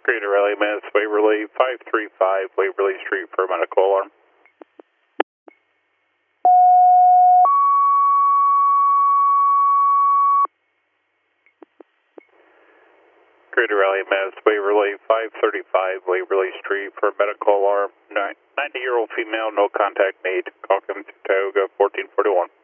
Greater Raleigh, Mass, Waverly, 535 Waverly Street for medical alarm. Greater Raleigh, Mass, Waverly, 535 Waverly Street for medical alarm. 90-year-old female, no contact made. Call him to Tioga 1441.